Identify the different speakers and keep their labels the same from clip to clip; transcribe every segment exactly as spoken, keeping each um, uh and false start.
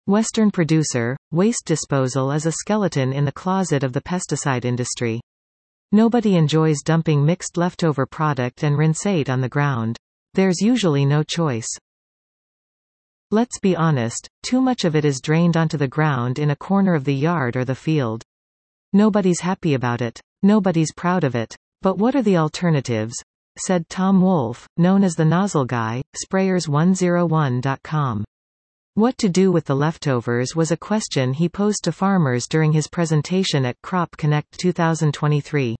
Speaker 1: Western producer, waste disposal is a skeleton in the closet of the pesticide industry. Nobody enjoys dumping mixed leftover product and rinsate on the ground. There's usually no choice. Let's be honest, too much of it is drained onto the ground in a corner of the yard or the field. Nobody's happy about it. Nobody's proud of it. But what are the alternatives? Said Tom Wolfe, known as the Nozzle Guy, Sprayers one oh one dot com. What to do with the leftovers was a question he posed to farmers during his presentation at Crop Connect two thousand twenty-three.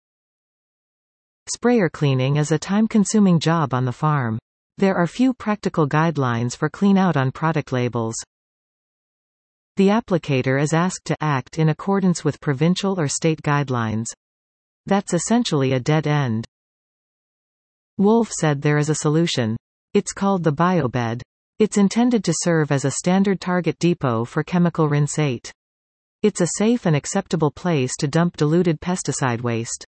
Speaker 1: Sprayer cleaning is a time-consuming job on the farm. There are few practical guidelines for clean-out on product labels. The applicator is asked to act in accordance with provincial or state guidelines. That's essentially a dead end. Wolfe said there is a solution. It's called the biobed. It's intended to serve as a standard target depot for chemical rinsate. It's a safe and acceptable place to dump diluted pesticide waste.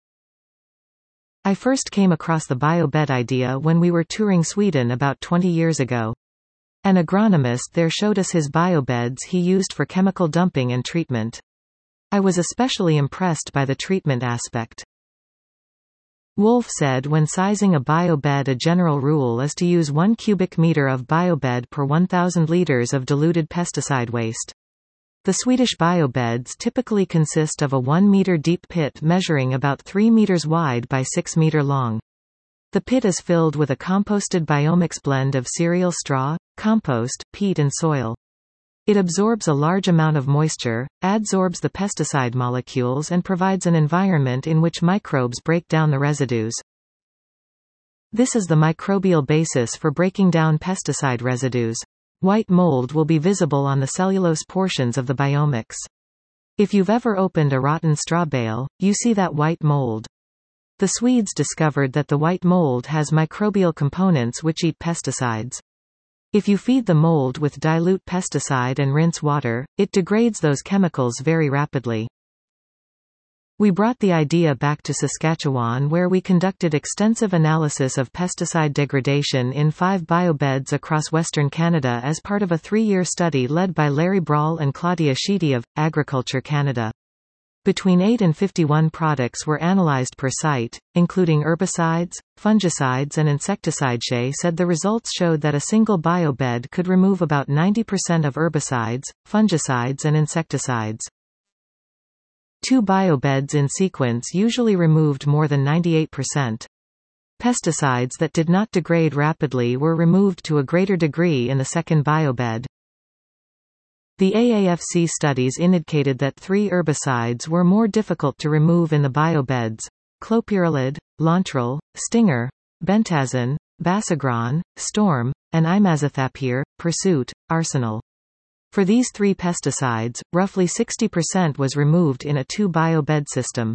Speaker 1: I first came across the biobed idea when we were touring Sweden about twenty years ago. An agronomist there showed us his biobeds he used for chemical dumping and treatment. I was especially impressed by the treatment aspect. Wolfe said when sizing a biobed, a general rule is to use one cubic meter of biobed per one thousand liters of diluted pesticide waste. The Swedish biobeds typically consist of a one meter deep pit measuring about three meters wide by six meter long. The pit is filled with a composted biomix blend of cereal straw, compost, peat and soil. It absorbs a large amount of moisture, adsorbs the pesticide molecules and provides an environment in which microbes break down the residues. This is the microbial basis for breaking down pesticide residues. White mold will be visible on the cellulose portions of the biomix. If you've ever opened a rotten straw bale, you see that white mold. The Swedes discovered that the white mold has microbial components which eat pesticides. If you feed the mold with dilute pesticide and rinse water, it degrades those chemicals very rapidly. We brought the idea back to Saskatchewan, where we conducted extensive analysis of pesticide degradation in five biobeds across Western Canada as part of a three-year study led by Larry Brawl and Claudia Sheedy of Agriculture Canada. Between eight and fifty-one products were analyzed per site, including herbicides, fungicides and insecticides. Shea said the results showed that a single biobed could remove about ninety percent of herbicides, fungicides and insecticides. Two biobeds in sequence usually removed more than ninety-eight percent. Pesticides that did not degrade rapidly were removed to a greater degree in the second biobed. The A A F C studies indicated that three herbicides were more difficult to remove in the biobeds: clopyralid, Lontrol, Stinger, Bentazone, Basagron, Storm, and Imazethapyr, Pursuit, Arsenal. For these three pesticides, roughly sixty percent was removed in a two-biobed system.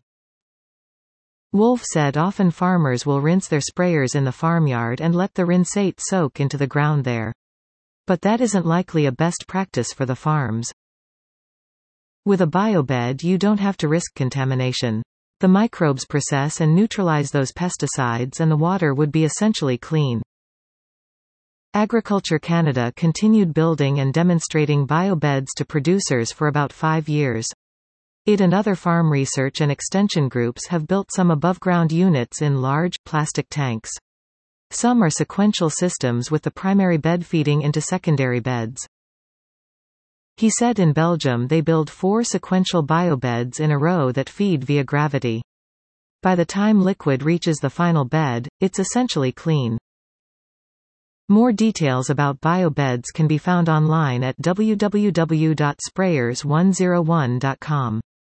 Speaker 1: Wolfe said often farmers will rinse their sprayers in the farmyard and let the rinsate soak into the ground there. But that isn't likely a best practice for the farms. With a biobed you don't have to risk contamination. The microbes process and neutralize those pesticides and the water would be essentially clean. Agriculture Canada continued building and demonstrating biobeds to producers for about five years. It and other farm research and extension groups have built some above-ground units in large, plastic tanks. Some are sequential systems with the primary bed feeding into secondary beds. He said in Belgium they build four sequential biobeds in a row that feed via gravity. By the time liquid reaches the final bed, it's essentially clean. More details about biobeds can be found online at w w w dot sprayers one oh one dot com.